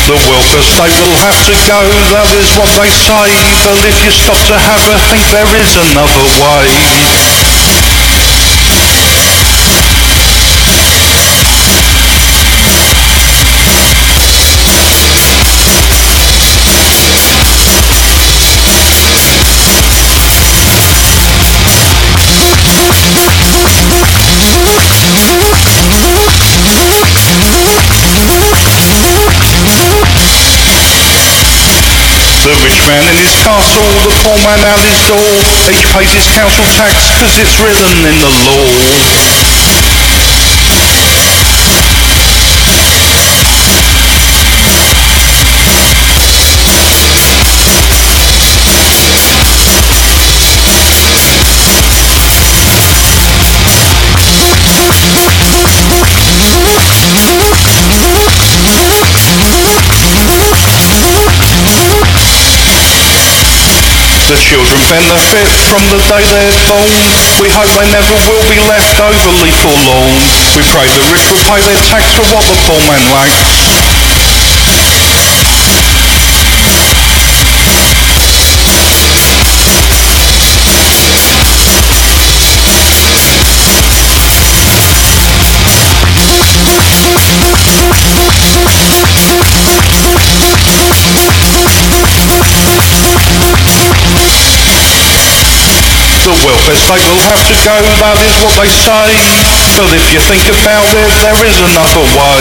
The welfare state will have to go, that is what they say. But if you stop to have a think, there is another way. The rich man in his castle, the poor man out his door. Each pays his council tax, cause it's written in the law. The children benefit from the day they're born. We hope they never will be left overly forlorn. We pray the rich will pay their tax for what the poor man lacks. The welfare state will have to go, that is what they say. But if you think about it, there is another way.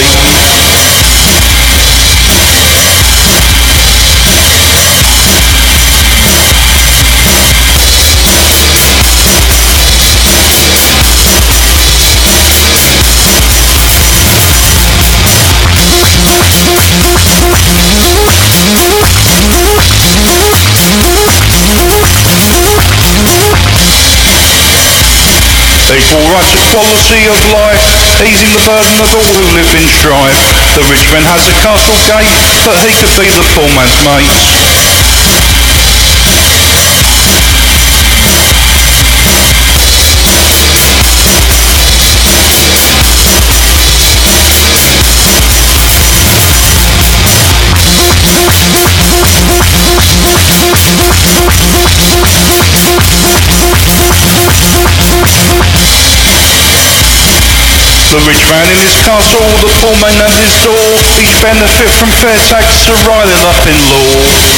Equal rights, equality of life, easing the burden of all who live in strife. The rich man has a castle gate, but he could be the poor man's mate. The rich man in his castle, the poor man at his door. Each benefit from fair tax are riding up in law.